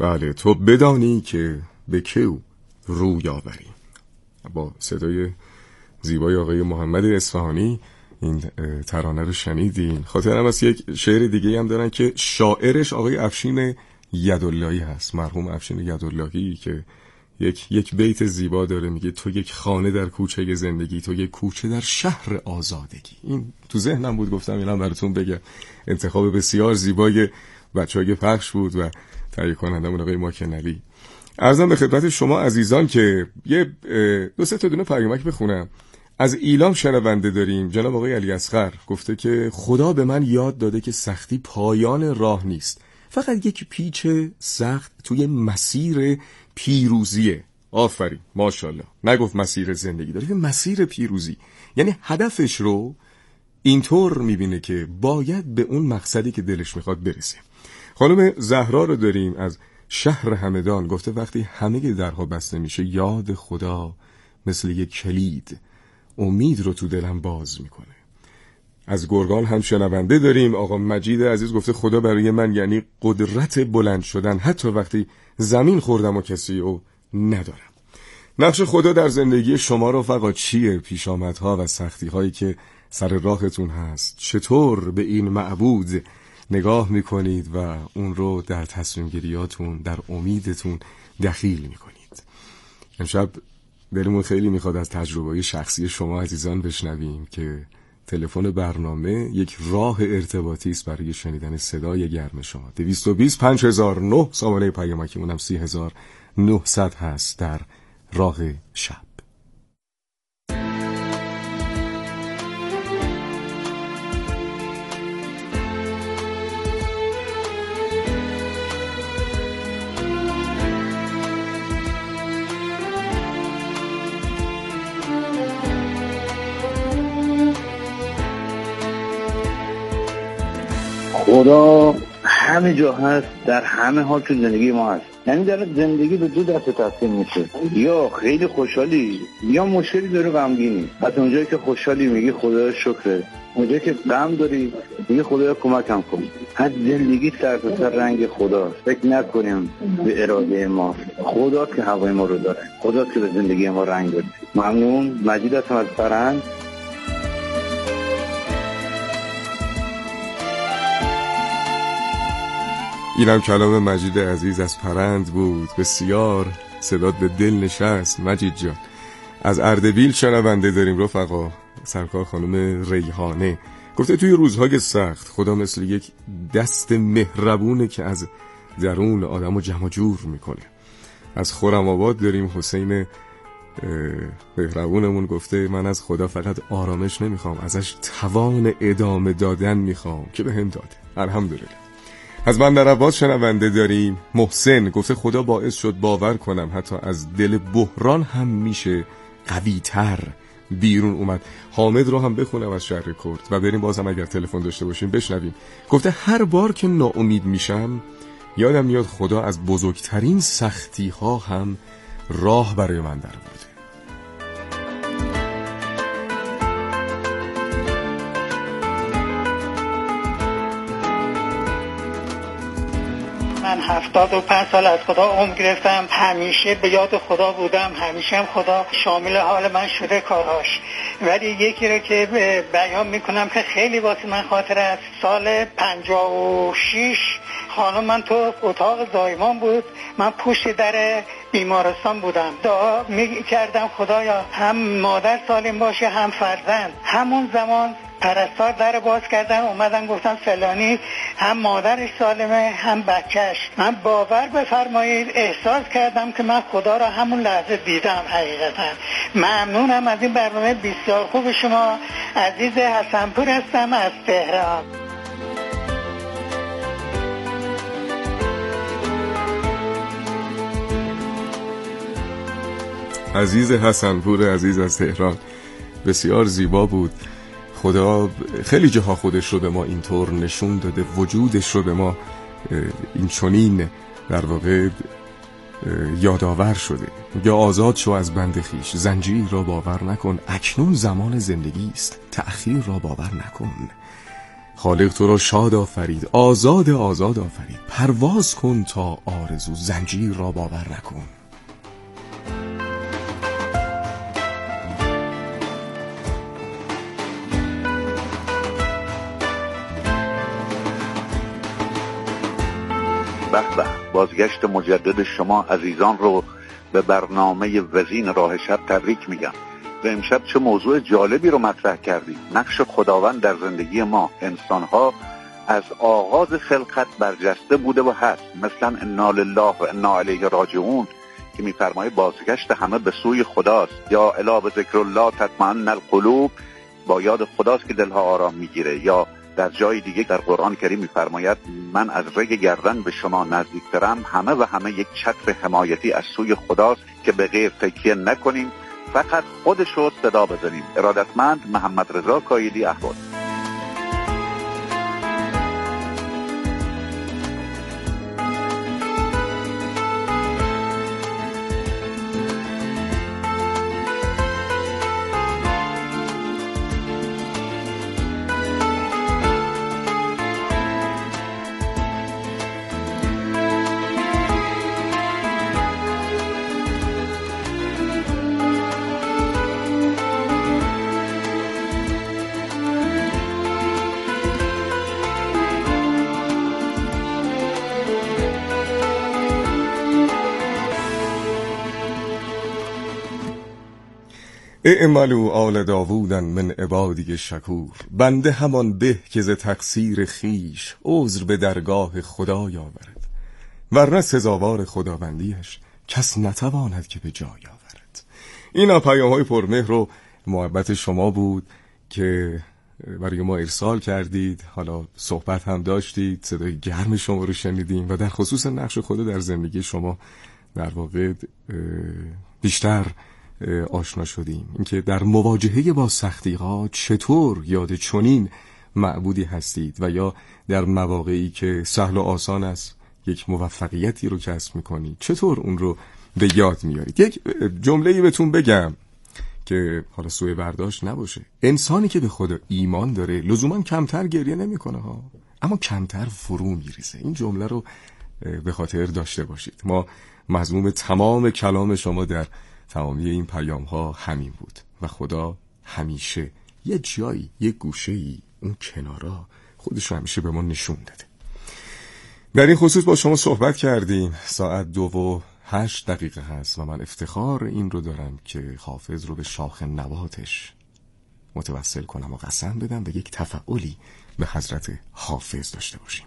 بله، تو بدانی که به که روی آوری. با صدای زیبای آقای محمد اصفهانی این ترانه رو شنیدین. خاطرم از یک شعر دیگه هم دارن که شاعرش آقای افشین یداللهی هست، مرحوم افشین یداللهی، که یک بیت زیبا داره، میگه تو یک خانه در کوچه زندگی، تو یک کوچه در شهر آزادگی. این تو ذهنم بود، گفتم اینم براتون بگم. انتخاب بسیار زیبای بچهای پخش بود و تهیه کنندمون آقای ماکنوی. عرضم به خدمت شما عزیزان که یه دو سه تا دونه پیامک بخونم. از ایلام شنونده داریم. جناب آقای علی اصغر گفته که خدا به من یاد داده که سختی پایان راه نیست، فقط یک پیچ سخت توی مسیر پیروزیه. آفرین، ماشاءالله. نگفت مسیر زندگی داره، که مسیر پیروزی، یعنی هدفش رو اینطور میبینه که باید به اون مقصدی که دلش میخواد برسه. خانم زهرا رو داریم از شهر همدان. گفته وقتی همه درها بسته میشه، یاد خدا مثل یک کلید امید رو تو دلم باز میکنه. از گرگان هم شنونده داریم. آقا مجید عزیز گفته خدا برای من یعنی قدرت بلند شدن حتی وقتی زمین خوردم و کسی رو ندارم. نقش خدا در زندگی شما رفقا چیه؟ پیشامدها و سختی‌هایی که سر راهتون هست، چطور به این معبود نگاه میکنید و اون رو در تصمیم گیریاتون، در امیدتون دخیل میکنید؟ امشب دلمون خیلی میخواد از تجربه شخصی شما عزیزان بشنویم که تلفن برنامه یک راه ارتباطی است برای شنیدن صدای گرم شما. 220 5009 سامانه پیامکیمون هم 3900 هست در راه شب. خدا همه جا هست، در همه حال تو زندگی ما هست. یعنی در زندگی به دو دسته تقسیم میشه، یا خیلی خوشحالی یا مشکلی داری، غمگینی. از اونجایی که خوشحالی میگی خدا شکره، اونجایی که غم داری میگی خدا کمکم کن. از زندگی سر تا سر رنگ خداست. فکر نکنیم به اراده ما، خداست که هوای ما رو داره، خداست که به زندگی ما رنگ داره. ممنون. مجید هستم از فرهنگ. اینم کلام مجید عزیز از پرند بود. بسیار صدات به دل نشست مجید جان. از اردبیل شنونده داریم رفقا. سرکار خانم ریحانه گفته توی روزهای سخت خدا مثل یک دست مهربونه که از درون آدمو جمع جور میکنه. از خرم آباد داریم حسین مهربونمون گفته من از خدا فقط آرامش نمیخوام، ازش توان ادامه دادن میخوام که بهم داده. الحمدلله. از بندرعباس شنونده داریم. محسن گفته خدا باعث شد باور کنم حتی از دل بحران هم میشه قوی تر بیرون اومد. حامد رو هم بخونم از شهر کرد و بریم باز هم اگر تلفن داشته باشیم بشنویم. گفته هر بار که ناامید میشم یادم میاد خدا از بزرگترین سختی ها هم راه برای من در بوده. من 75 سال از خدا عمر گرفتم، همیشه به یاد خدا بودم، همیشه هم خدا شامل حال من شده کاراش. ولی یکی رو که بیان میکنم که خیلی واسه من خاطره است. سال 56 خانم من تو اتاق زایمان بود، من پشت در بیمارستان بودم، دعا میکردم خدایا هم مادر سالم باشه هم فرزند. همون زمان پرستار در باز کردن، اومدن گفتن فلانی هم مادرش سالمه هم بچهش. من باور بفرمایید احساس کردم که من خدا را همون لحظه دیدم. حقیقتا ممنونم از این برنامه بسیار خوب شما. عزیز حسنپور هستم از تهران. عزیز حسنپور عزیز از تهران، بسیار زیبا بود. خدا خیلی جاها خودش رو به ما اینطور نشون داده، وجودش رو به ما این چنین در واقع یادآور شده. یا آزاد شو از بند خویش، زنجیر را باور نکن، اکنون زمان زندگی است، تأخیر را باور نکن. خالق تو را شاد آفرید، آزاد آفرید. پرواز کن تا آرزو، زنجیر را باور نکن. به بازگشت مجدد شما عزیزان رو به برنامه وزین راه شب تبریک میگم. و امشب چه موضوع جالبی رو مطرح کردید. نقش خداوند در زندگی ما انسان‌ها از آغاز خلقت برجسته بوده و هست. مثلا انا لله و انا الیه راجعون که میفرماید بازگشت همه به سوی خداست، یا الا به ذکر الله تطمئن القلوب، با یاد خداست که دلها آرام میگیره. یا در جای دیگه در قرآن کریم میفرماید من از رگ گردن به شما نزدیکترم، همه و همه یک چتر حمایتی از سوی خداست که به غیر تکیه نکنیم، فقط خودش رو صدا بزنیم. ارادتمند محمد رضا کایلی احوال. اعملوا آل داوود من عبادی شکور. بنده همان به که ز تقصیر خیش عذر به درگاه خدا یاورد، ورنه سزاوار خداوندیش کس نتواند که به جای آورد. اینا پیام‌های پرمهر و محبت شما بود که برای ما ارسال کردید. حالا صحبت هم داشتید، صدای گرم شما رو شنیدیم و در خصوص نقش خدا در زندگی شما در واقع بیشتر آشنا شدیم. اینکه در مواجهه با سختی‌ها چطور یاد چنین معبودی هستید و یا در مواقعی که سهل و آسان است یک موفقیتی رو کسب می‌کنید چطور اون رو به یاد میارید. یک جمله‌ای بهتون بگم که حالا سوء برداشت نباشه. انسانی که به خدا ایمان داره لزوما کمتر گریه نمی‌کنه ها، اما کمتر فرو میریزه. این جمله رو به خاطر داشته باشید. ما مضمون تمام کلام شما در تمامی این پیام ها همین بود و خدا همیشه یه جایی، یه گوشه‌ای اون کنارا خودش رو همیشه به ما نشون داده. در این خصوص با شما صحبت کردیم. ساعت 2:08 هست و من افتخار این رو دارم که حافظ رو به شاخ نباتش متوسل کنم و قسم بدم و یک تفعلی به حضرت حافظ داشته باشیم.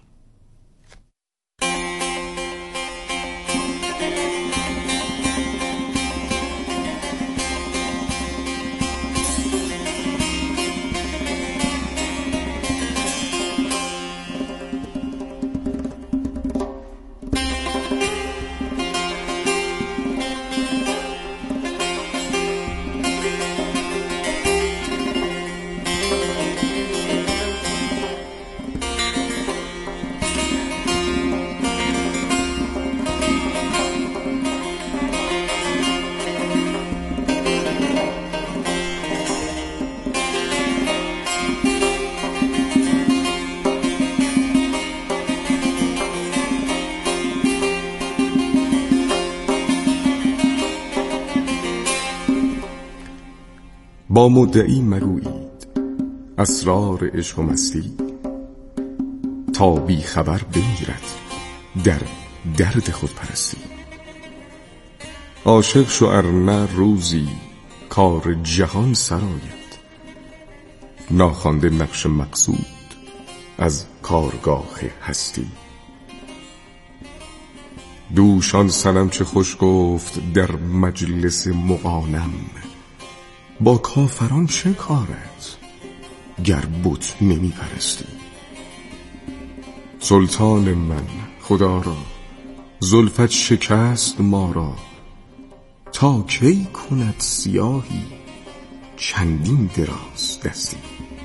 با مدعی مگویید اسرار عشق و مستی، تا بی خبر بمیرد در درد خود پرستی. عاشق شو ارنه روزی کار جهان سرآید، ناخوانده نقش مقصود از کارگاه هستی. دوشان صنم چه خوش گفت در مجلس مغانم، با کافران چه کارت گر بت نمی پرستی. سلطان من خدا را زلفت شکست ما را، تا کی کند سیاهی چندین دراز دستی.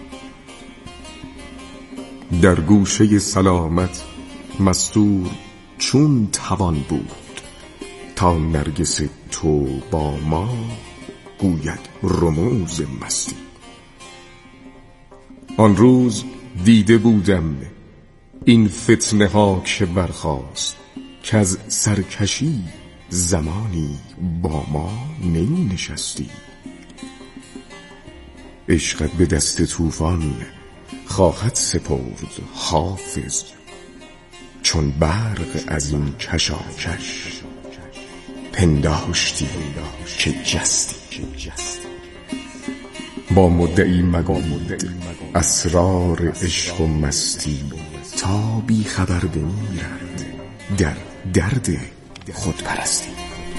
در گوشه سلامت مستور چون توان بود، تا نرگس تو با ما گوید رموز مستی. آن روز دیده بودم این فتنه ها که برخاست، که از سرکشی زمانی با ما نمی نشستی. عشقت به دست طوفان خواهد سپرد حافظ، چون برق از این کشاکش پنداشتی که جستی. با مدعی مگوید اسرار عشق و مستی، تا بی خبر بمیرد در درد خودپرستی.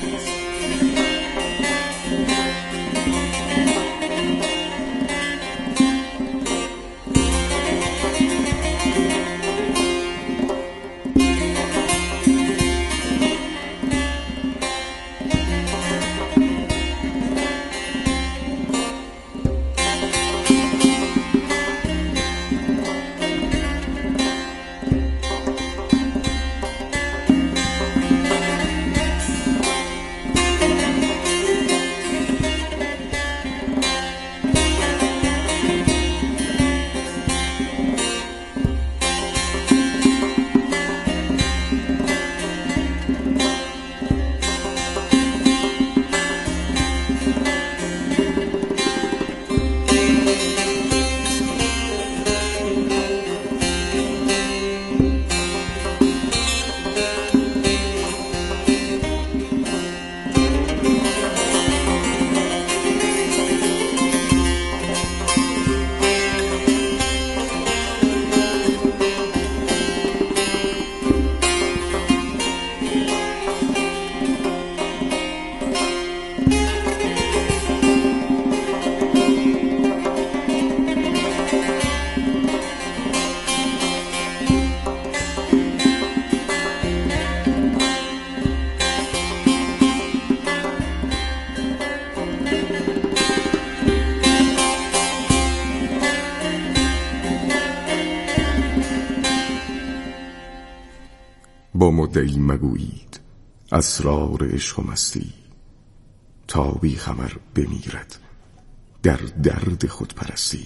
با مدعی مگویید اسرار عشق و مستی، تا بی خبر بمیرد در درد خودپرستی.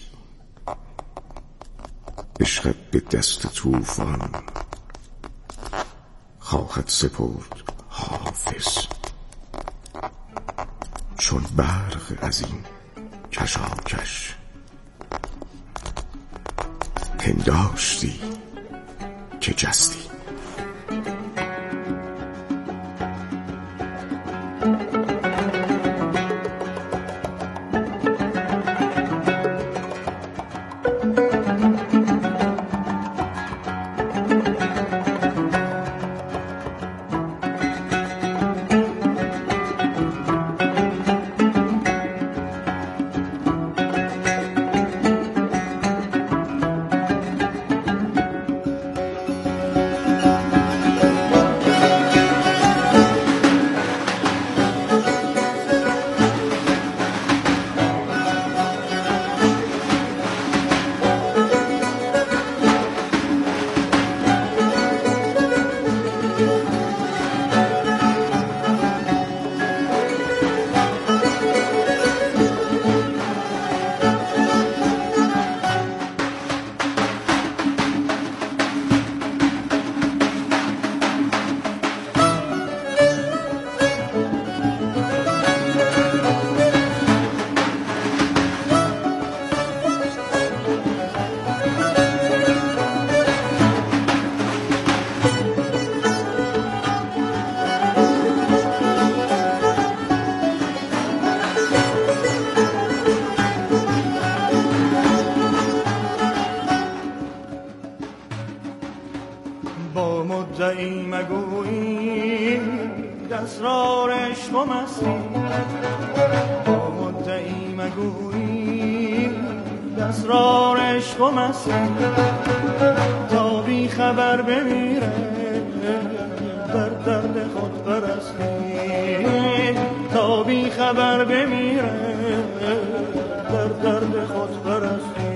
عشقت به دست طوفان خواهد سپرد حافظ، چون برق از این کشاکش پنداشتی که جستی. با مدعی مگویی اسرار عشق و مستی، با مدعی مگویی اسرار عشق و مستی، تا بی خبر بمیره در درد خود پرستی، تا بی خبر بمیره در درد خود پرستی.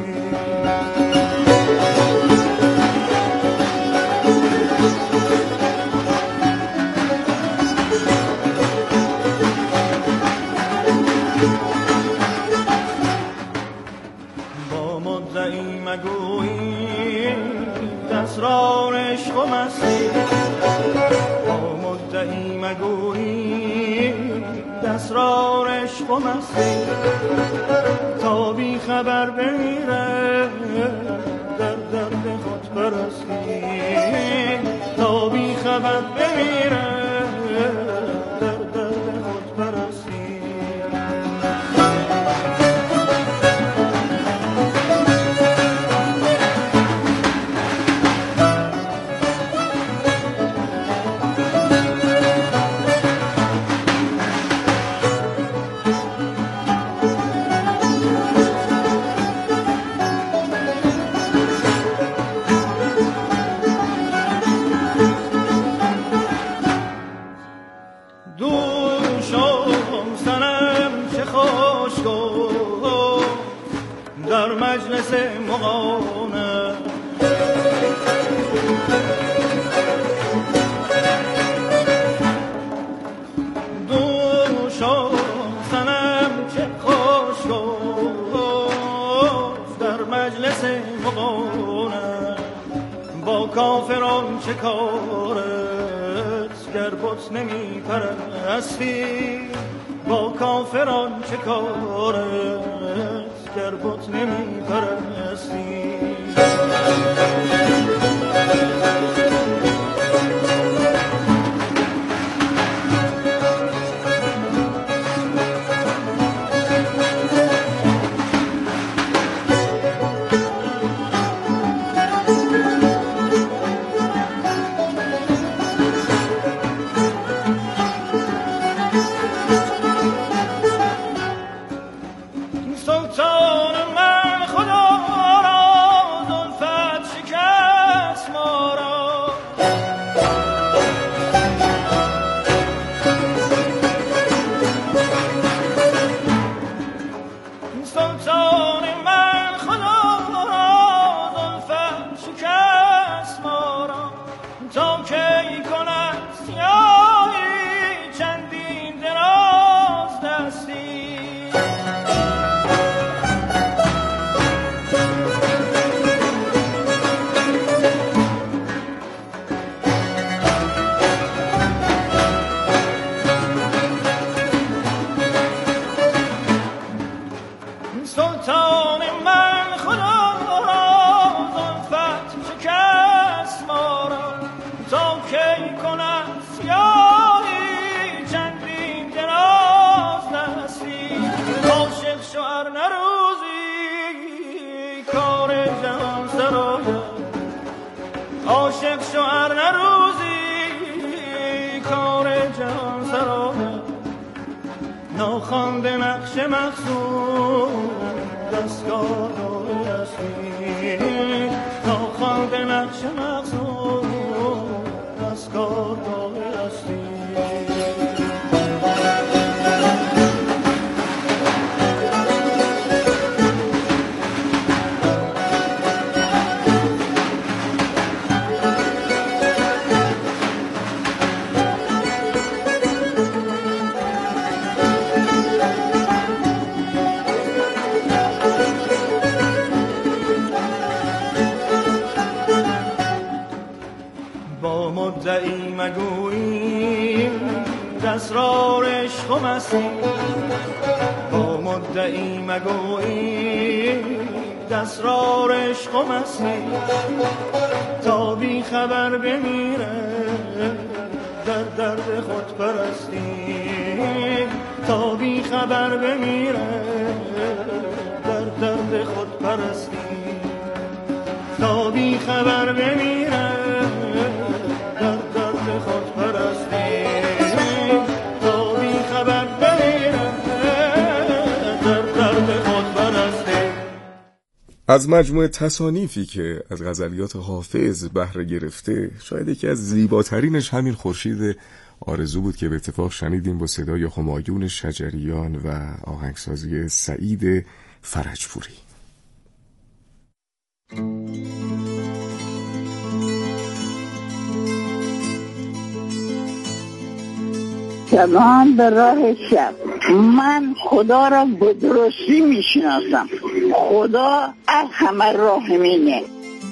مدعی مگویی اسرار عشق و مستی، با مدعی مگویی اسرار عشق و مستی، تا بی خبر بمیره در درد خود پرستی، تا بی خبر بمیره در درد خود پرستی. در مجلس مغانه دوشم سنم چه خوش گفت، در مجلس مغانه با کافران چه کارت، گر بت نمی پرستی، با کافران چه کارت، گر بت نمی پرستی. عاشق شوهر نروزی کار جهان سراید، ناخوانده نقش مقصود دستگاه هستی، ناخوانده نقش مقصود دستگاه هستی. مدعی مگویی اسرار عشق و مستی، با مدعی مگویی اسرار عشق و مستی، تا بی خبر بمیره در درد خود پرستی، تا بی خبر بمیره در درد خود پرستی، تا بی خبر بمیره در درد خود پرستی، تا بی خبر بمیره در درد خود پرستی. از مجموعه تصانیفی که از غزلیات حافظ بهره گرفته، شاید یکی از زیباترینش همین خورشید آرزو بود که به اتفاق شنیدیم با صدای همایون شجریان و آهنگسازی سعید فرجپوری. شبان به راه شب من خدا را به درستی میشناسم. خدا ارحم الراحمینه.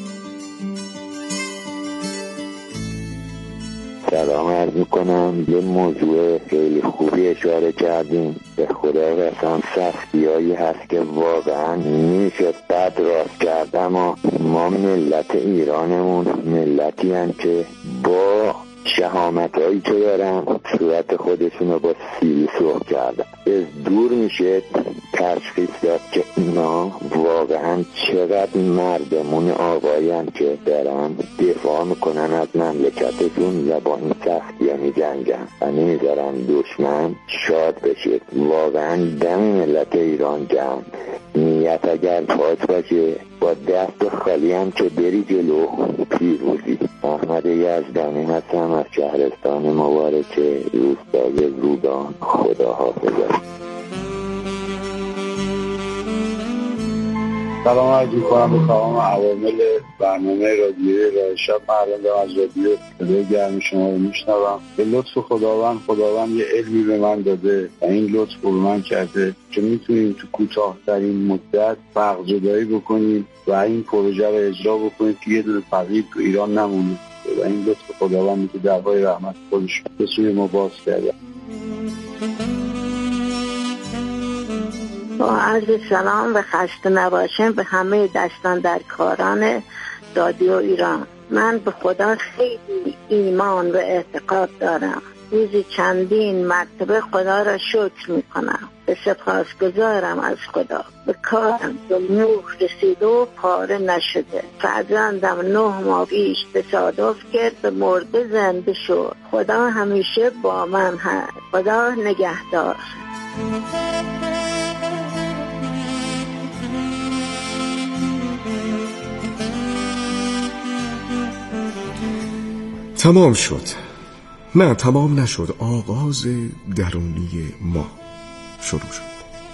سلام عرض میکنم. به موضوع خیلی خوبی اشاره کردیم. به خدا قسم سختیایی هست که واقعا میشه بد راست کرد، اما ما ملت ایرانمون ملتی هم که با شهامت هایی که دارن صورت خودشون رو با سیلی سرخ کردن. از دور میشه تشخیص داد که اینا واقعا چقدر مردمون آقایی هم که دارن دفاع میکنن از مملکتشون و با این سختی ها میجنگن و نمیذارن دشمن شاد بشه. واقعا دم ملت ایران جمع نیت اگر پاک باشه با دست خالی هم که بری جلو پیروزی. احمد یزدانی هستم از شهرستان مبارک روستای رودان. خدا حافظ. سلام عرض می‌کنم به تمام عوامل برنامه رادیویی راه شب. من الان دارم از رادیو صدای گرم شما رو میشنوم. به لطف خداوند یه علمی به من داده و این لطف رو به من کرده که میتونیم تو کوتاه‌ترین مدت فرق زدایی بکنیم و این پروژه رو اجرا بکنیم که یه دونه فقیر تو ایران نمونه و این لطف خداوند که دروای رحمت خودش به سوی ما باز کرده. با عرض سلام و خسته نباشم به همه دستان در کاران رادیو ایران. من به خدا خیلی ایمان و اعتقاد دارم. روزی چندین مرتبه خدا را شکر میکنم. به سپاسگزارم از خدا. به کارم به نوح رسیده و پاره نشده. فرزندم 9 ماه پیش تصادف کرد به مرده زنده شد. خدا همیشه با من هست. خدا نگهدار. تمام شد. نه، تمام نشد. آغاز درونی ما شروع شد.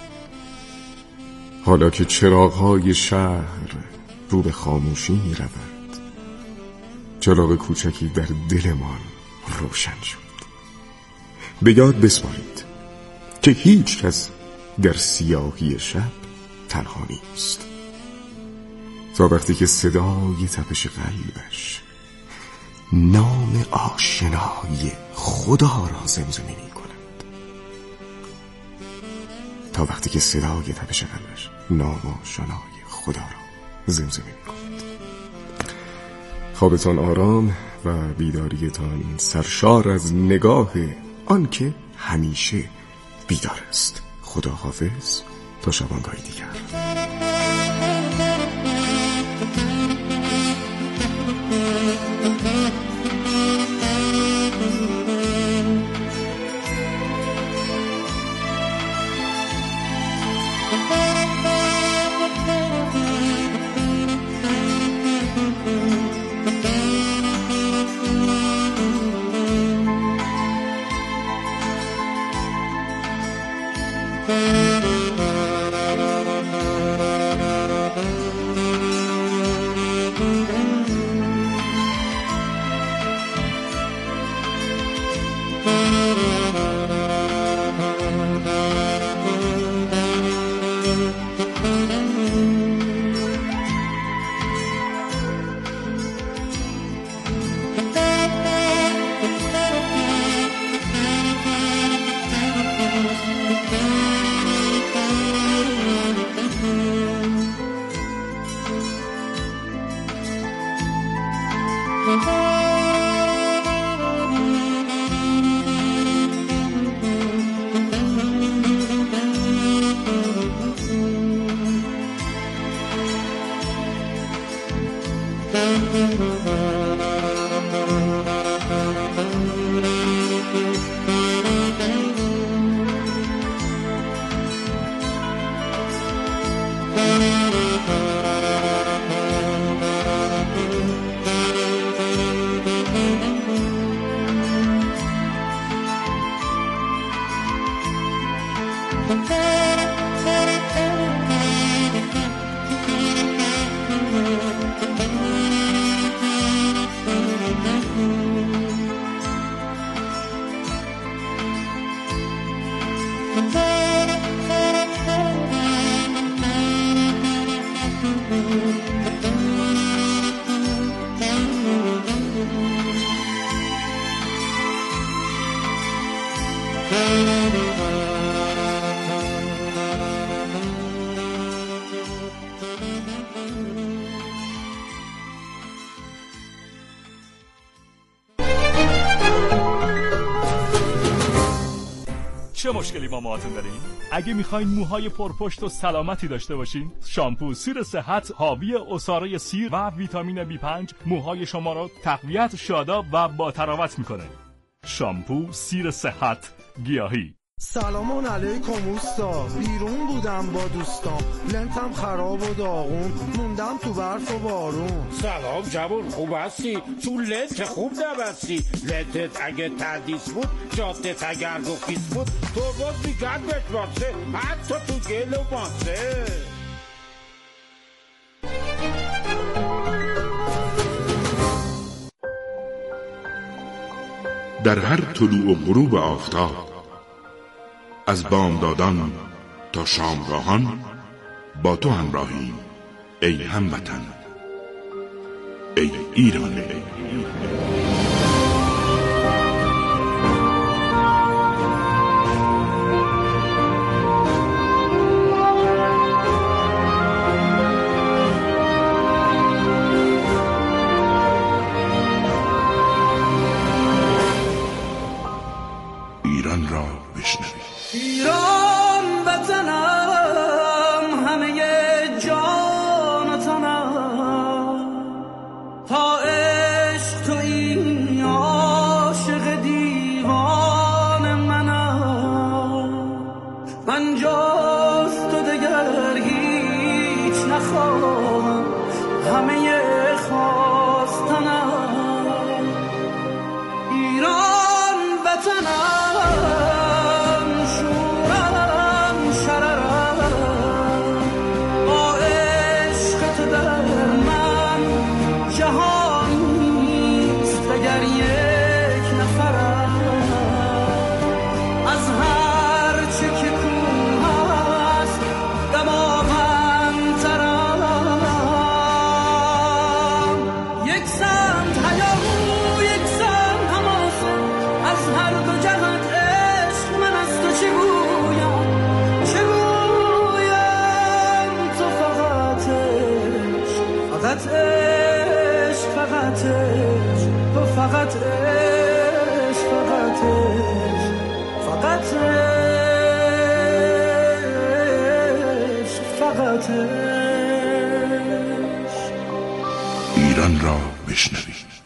حالا که چراغ‌های شهر رو به خاموشی می رود، چراغ کوچکی در دلمان روشن شد. به یاد بسپارید که هیچ کس در سیاهی شب تنها نیست، تا وقتی که صدای تپش قلبش نام آشنای خدا را زمزمه می کند. تا وقتی که صدای تپش قلبش نام آشنای خدا را زمزمه می کند. خوابتان آرام و بیداریتان سرشار از نگاه آن که همیشه بیدار است. خدا حافظ تا شبانگاهی دیگر. چه مشکلی با موهاتون دارین؟ اگه میخواین موهای پرپشت و سلامتی داشته باشین، شامپو سیر صحت حاوی عصاره سیر و ویتامین B5 موهای شما رو تقویت، شاداب و با تراوت میکنه. شامپو سیر صحت گیاهی. سلام علیکم اوستا، بیرون بودم با دوستام، لنتم خراب و داغون، موندم تو برف و بارون. سلام جوون، خوب هستی؟ تو لنت خوب نبستی. لنتت اگه تردیس بود، جادت اگر گفیس بود، ترباز میگرد بتراسه، حتی تو گل و ماسه. در هر طلوع و غروب آفتاب، از بامدادان تا شامگاهان با تو همراهیم ای هموطن، ای ایران. ایران را بشنوید. ایران وطنم، همه جانتنم، تا عشق تویی عاشق دیوان منم. من جز تو دگر هیچ نخواهم، همه خواستنم. ایران وطنم، ایران را بشنوید.